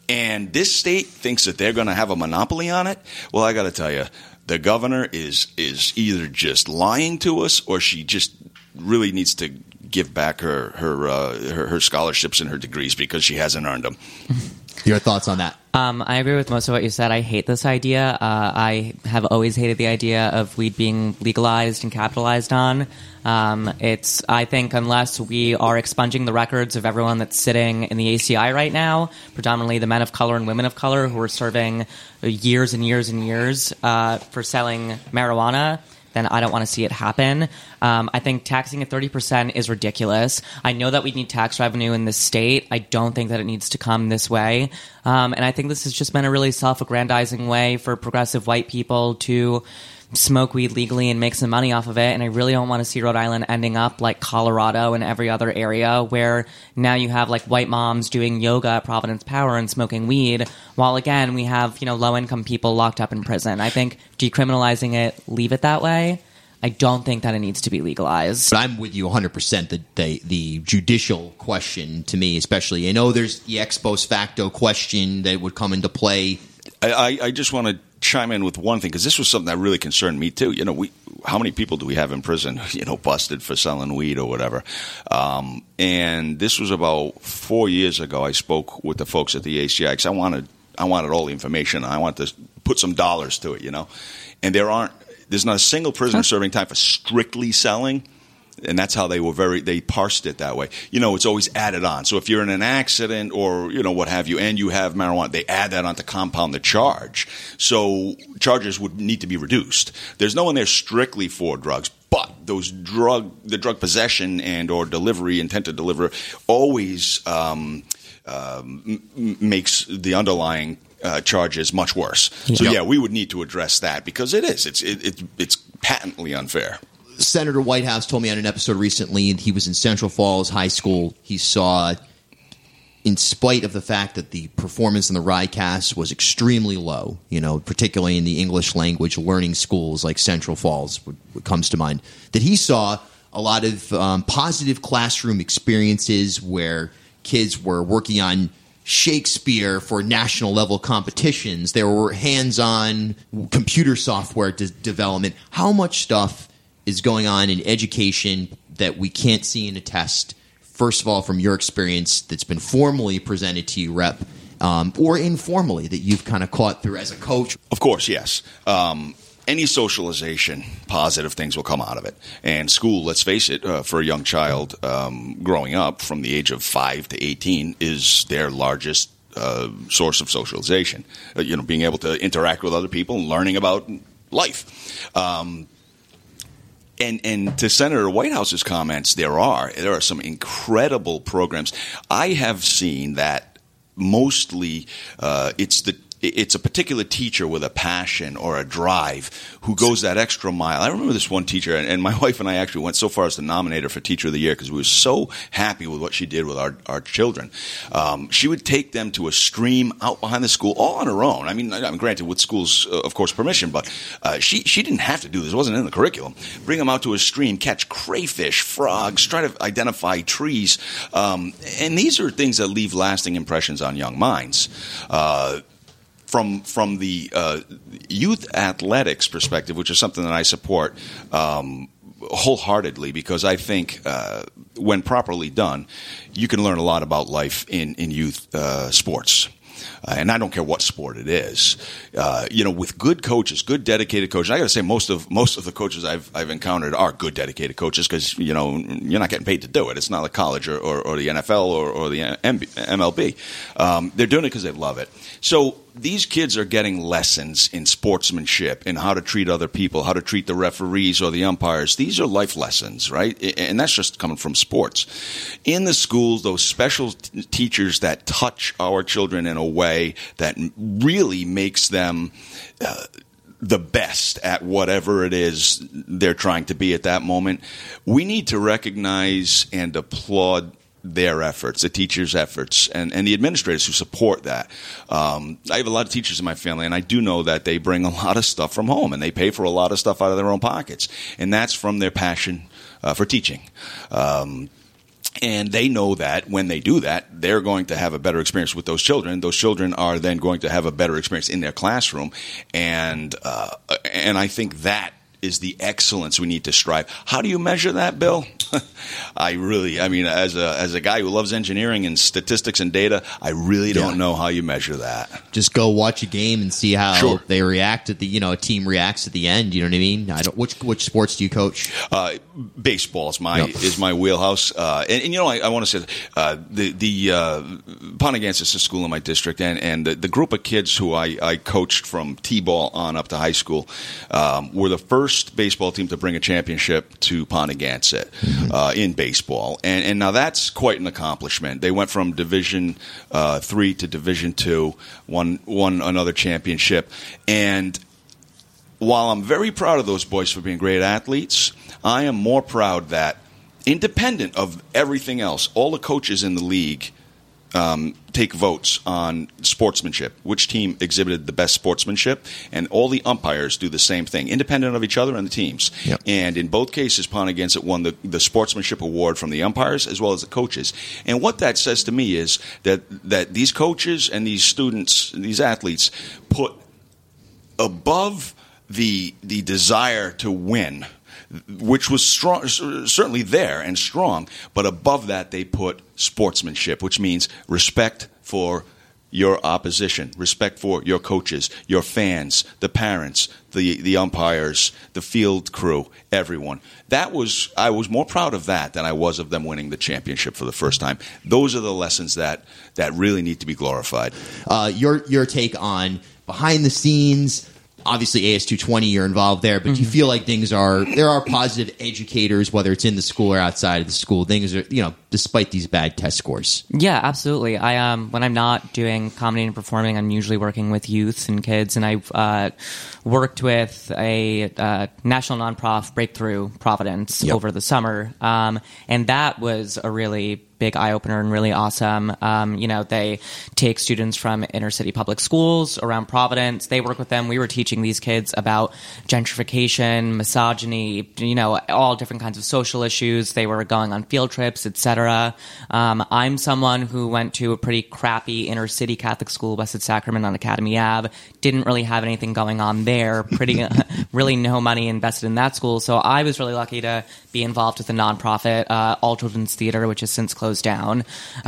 Speaker 4: and this state thinks that they're going to have a monopoly on it. Well, I got to tell you, the governor is either just lying to us, or she just really needs to give back her scholarships and her degrees because she hasn't earned them.
Speaker 2: Your thoughts on that?
Speaker 5: I agree with most of what you said. I hate this idea. I have always hated the idea of weed being legalized and capitalized on. I think unless we are expunging the records of everyone that's sitting in the ACI right now, predominantly the men of color and women of color who are serving years and years and years for selling marijuana, then I don't want to see it happen. I think taxing at 30% is ridiculous. I know that we need tax revenue in this state. I don't think that it needs to come this way. And I think this has just been a really self-aggrandizing way for progressive white people to smoke weed legally and make some money off of it. And I really don't want to see Rhode Island ending up like Colorado and every other area where now you have like white moms doing yoga at Providence Power and smoking weed, while again we have, low income people locked up in prison. I think decriminalizing it, leave it that way. I don't think that it needs to be legalized.
Speaker 2: But I'm with you 100%. The judicial question to me, especially, I know there's the ex post facto question that would come into play.
Speaker 4: I just want to chime in with one thing, because this was something that really concerned me too. How many people do we have in prison, busted for selling weed or whatever? And this was about 4 years ago. I spoke with the folks at the ACI because I wanted all the information. I wanted to put some dollars to it, And there's not a single prisoner serving time for strictly selling. And that's how they parsed it that way. It's always added on. So if you're in an accident or, what have you, and you have marijuana, they add that on to compound the charge. So charges would need to be reduced. There's no one there strictly for drugs, but the drug possession and or delivery, intent to deliver, always makes the underlying charges much worse. So yeah, we would need to address that because it's patently unfair.
Speaker 2: Senator Whitehouse told me on an episode recently he was in Central Falls High School. He saw, in spite of the fact that the performance in the RICAS was extremely low, particularly in the English language learning schools like Central Falls, what comes to mind, that he saw a lot of positive classroom experiences where kids were working on Shakespeare for national level competitions. There were hands-on computer software development. How much stuff is going on in education that we can't see in a test, first of all, from your experience that's been formally presented to you, Rep, or informally that you've kind of caught through as a coach?
Speaker 4: Of course, yes. Any socialization, positive things will come out of it. And school, let's face it, for a young child growing up from the age of 5 to 18 is their largest source of socialization. Being able to interact with other people and learning about life. And to Senator Whitehouse's comments, there are some incredible programs. I have seen that mostly it's a particular teacher with a passion or a drive who goes that extra mile. I remember this one teacher, and my wife and I actually went so far as to nominate her for Teacher of the Year because we were so happy with what she did with our children. She would take them to a stream out behind the school, all on her own. I mean, granted, with school's, of course, permission, but she didn't have to do this. It wasn't in the curriculum. Bring them out to a stream, catch crayfish, frogs, try to identify trees. And these are things that leave lasting impressions on young minds. From the youth athletics perspective, which is something that I support wholeheartedly, because I think when properly done, you can learn a lot about life in youth sports. And I don't care what sport it is. With good coaches, good dedicated coaches. I got to say, most of the coaches I've encountered are good dedicated coaches because you're not getting paid to do it. It's not like college or the NFL or the MLB. They're doing it because they love it. So these kids are getting lessons in sportsmanship, in how to treat other people, how to treat the referees or the umpires. These are life lessons, right? And that's just coming from sports. In the schools, those special teachers that touch our children in a way that really makes them the best at whatever it is they're trying to be at that moment, we need to recognize and applaud their efforts, the teachers' efforts, and the administrators who support that. I have a lot of teachers in my family, and I do know that they bring a lot of stuff from home, and they pay for a lot of stuff out of their own pockets, and that's from their passion for teaching. And they know that when they do that, they're going to have a better experience with those children. Those children are then going to have a better experience in their classroom. And I think that is the excellence we need to strive. How do you measure that, Bill? I mean, as a guy who loves engineering and statistics and data, I really don't know how you measure that.
Speaker 2: Just go watch a game and see how they react at the, a team reacts at the end. You know what I mean? Which sports do you coach?
Speaker 4: Baseball is my wheelhouse. And I want to say the Pontigansis is a school in my district, and the group of kids who I coached from T-ball on up to high school were the first baseball team to bring a championship to Pontigansit in baseball, and now that's quite an accomplishment. They went from Division 3 to Division 2, won another championship, and while I'm very proud of those boys for being great athletes, I am more proud that, independent of everything else, all the coaches in the league take votes on sportsmanship, which team exhibited the best sportsmanship, and all the umpires do the same thing, independent of each other and the teams. Yep. And in both cases, Pontigansit won the sportsmanship award from the umpires as well as the coaches. And what that says to me is that these coaches and these students, these athletes, put above the desire to win, which was strong, certainly there and strong, but above that they put sportsmanship, which means respect for your opposition, respect for your coaches, your fans, the parents, the umpires, the field crew, everyone. I was more proud of that than I was of them winning the championship for the first time. Those are the lessons that really need to be glorified.
Speaker 2: Your take on behind the scenes. Obviously, AS220, you're involved there, but you feel like there are positive educators, whether it's in the school or outside of the school. Things are, despite these bad test scores.
Speaker 5: Yeah, absolutely. I when I'm not doing comedy and performing, I'm usually working with youth and kids, and I've worked with a national nonprofit, Breakthrough Providence, over the summer, and that was a really big eye-opener and really awesome. They take students from inner-city public schools around Providence. They work with them. We were teaching these kids about gentrification, misogyny, all different kinds of social issues. They were going on field trips, etc. I'm someone who went to a pretty crappy inner-city Catholic school, Blessed Sacrament on Academy Ave. Didn't really have anything going on there. Really no money invested in that school. So I was really lucky to be involved with a nonprofit, All Children's Theater, which has since closed down.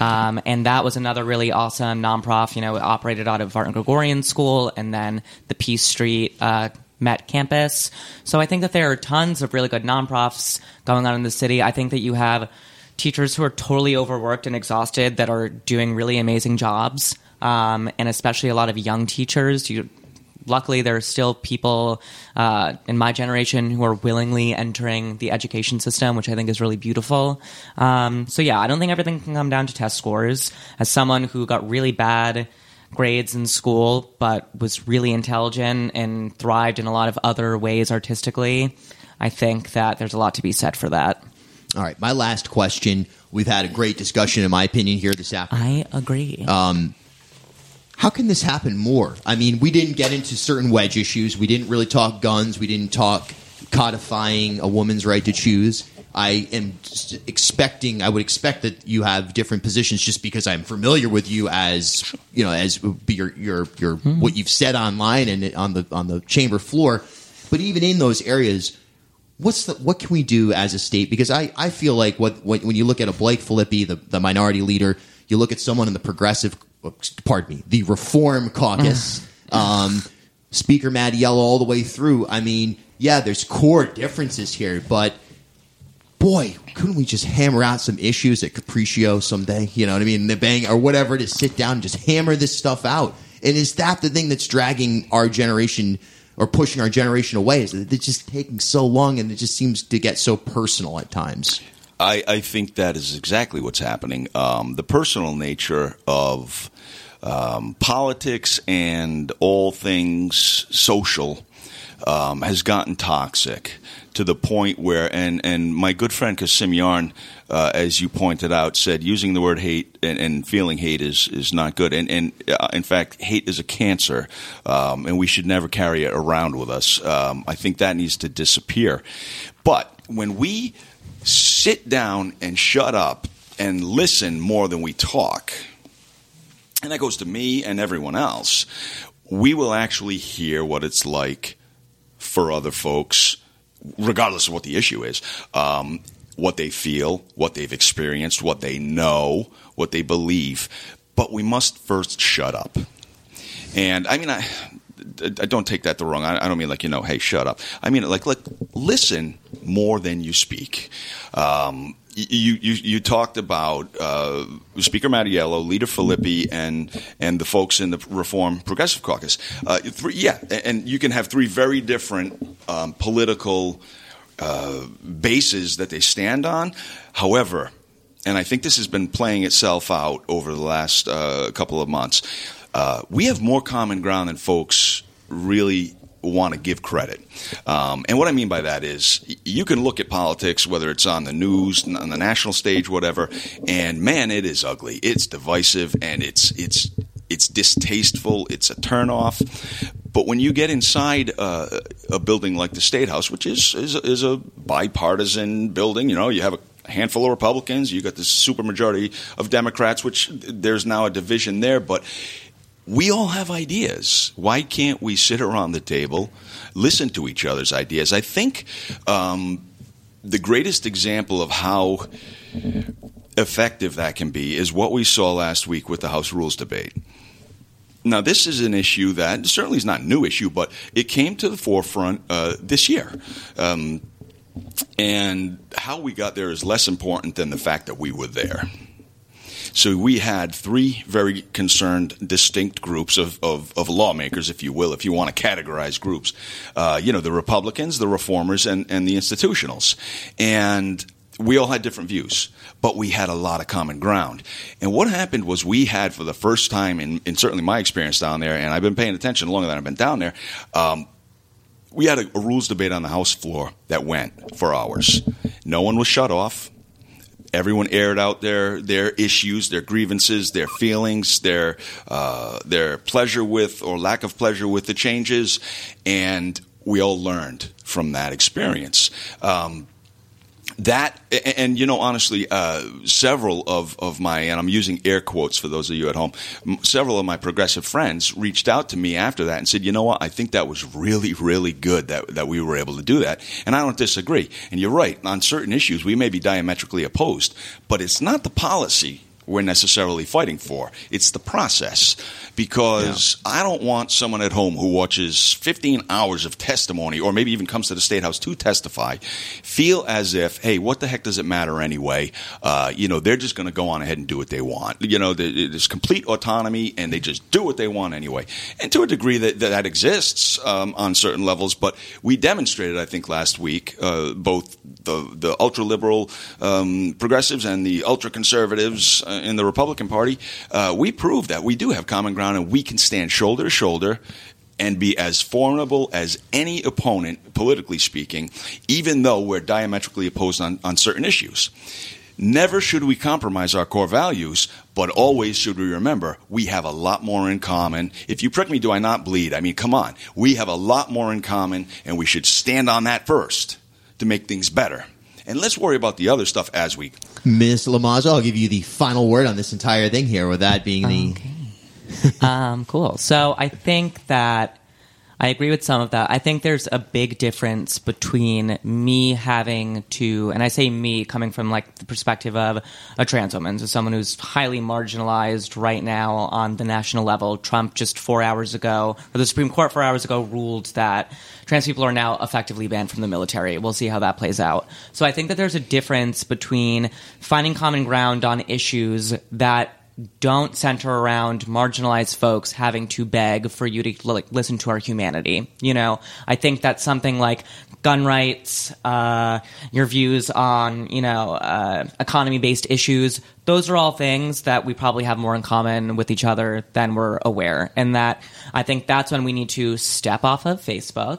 Speaker 5: And that was another really awesome nonprofit. It operated out of Martin Gregorian School and then the Peace Street Met campus. So I think that there are tons of really good nonprofits going on in the city. I think that you have teachers who are totally overworked and exhausted that are doing really amazing jobs, and especially a lot of young teachers. Luckily, there are still people in my generation who are willingly entering the education system, which I think is really beautiful. I don't think everything can come down to test scores. As someone who got really bad grades in school but was really intelligent and thrived in a lot of other ways artistically, I think that there's a lot to be said for that.
Speaker 2: All right, my last question. We've had a great discussion, in my opinion, here this afternoon.
Speaker 5: I agree.
Speaker 2: How can this happen more? I mean, we didn't get into certain wedge issues. We didn't really talk guns. We didn't talk codifying a woman's right to choose. I would expect that you have different positions just because I'm familiar with you as your what you've said online and on the chamber floor. But even in those areas, what can we do as a state? Because I feel like when you look at a Blake Filippi, the minority leader, you look at someone in the Reform Caucus, Speaker Matt Yellow all the way through. I mean, yeah, there's core differences here, but boy, couldn't we just hammer out some issues at Capriccio someday? You know what I mean? The Bang or whatever, to sit down and just hammer this stuff out. And is that the thing that's dragging our generation or pushing our generation away? Is that it's just taking so long and it just seems to get so personal at times?
Speaker 4: I think that is exactly what's happening. The personal nature of politics and all things social has gotten toxic to the point where, and my good friend Kasim Yarn, as you pointed out, said using the word hate and feeling hate is not good. And in fact, hate is a cancer, and we should never carry it around with us. I think that needs to disappear. But when we sit down and shut up and listen more than we talk, and that goes to me and everyone else, we will actually hear what it's like for other folks, regardless of what the issue is, what they feel, what they've experienced, what they know, what they believe. But we must first shut up. And I mean, I don't take that the wrong. I don't mean like, hey, shut up. I mean like listen more than you speak. You talked about Speaker Mattiello, Leader Filippi, and the folks in the Reform Progressive Caucus. And you can have three very different political bases that they stand on. However, and I think this has been playing itself out over the last couple of months, we have more common ground than folks really want to give credit. And what I mean by that is you can look at politics, whether it's on the news, on the national stage, whatever, and man, it is ugly. It's divisive, and it's distasteful. It's a turnoff. But when you get inside a building like the State House, which is a bipartisan building, you have a handful of Republicans, you got this supermajority of Democrats, which there's now a division there, but we all have ideas. Why can't we sit around the table, listen to each other's ideas? I think the greatest example of how effective that can be is what we saw last week with the House Rules debate. Now, this is an issue that certainly is not a new issue, but it came to the forefront this year. And how we got there is less important than the fact that we were there. So we had three very concerned, distinct groups of lawmakers, if you will, if you want to categorize groups. The Republicans, the Reformers, and the Institutionals. And we all had different views, but we had a lot of common ground. And what happened was we had, for the first time in certainly my experience down there, and I've been paying attention longer than I've been down there, we had a rules debate on the House floor that went for hours. No one was shut off. Everyone aired out their issues, their grievances, their feelings, their pleasure with or lack of pleasure with the changes, and we all learned from that experience. Honestly, several of my, and I'm using air quotes for those of you at home, several of my progressive friends reached out to me after that and said, you know what, I think that was really, really good that we were able to do that. And I don't disagree. And you're right, on certain issues we may be diametrically opposed, but it's not the policy we're necessarily fighting for. It's the process. Because I don't want someone at home who watches 15 hours of testimony or maybe even comes to the State House to testify feel as if, hey, what the heck does it matter anyway? They're just going to go on ahead and do what they want. There's complete autonomy and they just do what they want anyway. And to a degree that exists on certain levels, but we demonstrated, I think, last week, both the ultra-liberal progressives and the ultra-conservatives in the Republican Party, we proved that we do have common ground and we can stand shoulder to shoulder and be as formidable as any opponent, politically speaking, even though we're diametrically opposed on certain issues. Never should we compromise our core values, but always should we remember we have a lot more in common. If you prick me, do I not bleed? I mean, come on. We have a lot more in common, and we should stand on that first to make things better. And let's worry about the other stuff as we...
Speaker 2: Ms. Lamazza, I'll give you the final word on this entire thing here, with that being the...
Speaker 5: Okay. Cool. So I think that I agree with some of that. I think there's a big difference between me having to, and I say me coming from like the perspective of a trans woman, so someone who's highly marginalized right now on the national level. Trump just 4 hours ago, or the Supreme Court 4 hours ago, ruled that trans people are now effectively banned from the military. We'll see how that plays out. So I think that there's a difference between finding common ground on issues that don't center around marginalized folks having to beg for you to listen to our humanity. I think that something like gun rights, your views on, economy-based issues, those are all things that we probably have more in common with each other than we're aware. And that I think that's when we need to step off of Facebook,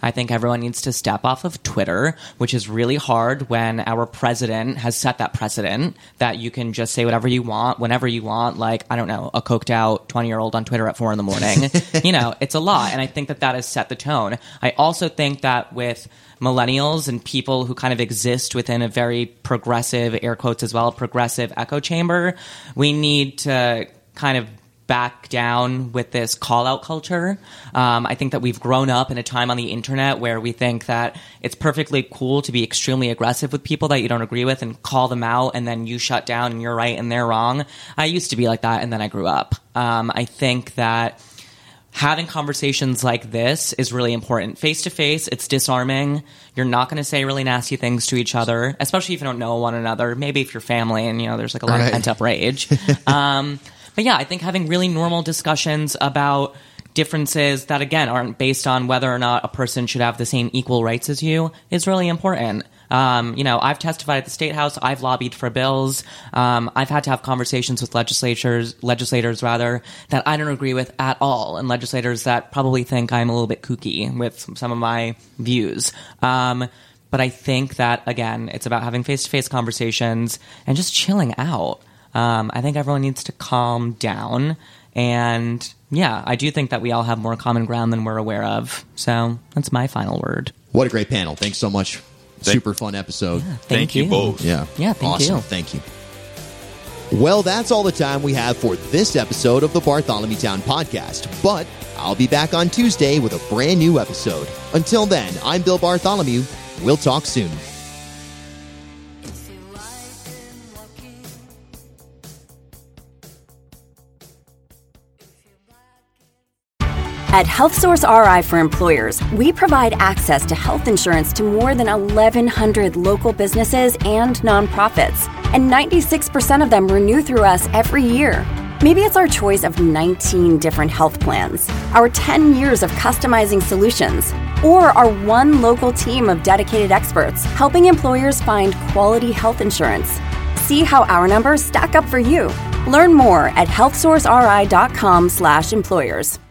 Speaker 5: I think everyone needs to step off of Twitter, which is really hard when our president has set that precedent that you can just say whatever you want, whenever you want, like, I don't know, a coked out 20-year-old on Twitter at 4 a.m. It's a lot. And I think that has set the tone. I also think that with millennials and people who kind of exist within a very progressive, air quotes as well, progressive echo chamber, we need to kind of back down with this call-out culture. I think that we've grown up in a time on the internet where we think that it's perfectly cool to be extremely aggressive with people that you don't agree with and call them out, and then you shut down and you're right and they're wrong. I used to be like that, and then I grew up. I think that having conversations like this is really important. Face-to-face, it's disarming. You're not going to say really nasty things to each other, especially if you don't know one another. Maybe if you're family and, there's like a lot of pent-up rage. But yeah, I think having really normal discussions about differences that, again, aren't based on whether or not a person should have the same equal rights as you is really important. I've testified at the State House. I've lobbied for bills. I've had to have conversations with legislators that I don't agree with at all, and legislators that probably think I'm a little bit kooky with some of my views. But I think that, again, it's about having face-to-face conversations and just chilling out. I think everyone needs to calm down. And yeah, I do think that we all have more common ground than we're aware of. So that's my final word.
Speaker 2: What a great panel. Thanks so much. Super fun episode.
Speaker 5: Yeah,
Speaker 4: thank you both.
Speaker 2: Yeah,
Speaker 5: thank you.
Speaker 2: Thank you. Well, that's all the time we have for this episode of the Bartholomew Town Podcast. But I'll be back on Tuesday with a brand new episode. Until then, I'm Bill Bartholomew. We'll talk soon.
Speaker 6: At HealthSource RI for Employers, we provide access to health insurance to more than 1,100 local businesses and nonprofits, and 96% of them renew through us every year. Maybe it's our choice of 19 different health plans, our 10 years of customizing solutions, or our one local team of dedicated experts helping employers find quality health insurance. See how our numbers stack up for you. Learn more at healthsourceri.com/employers.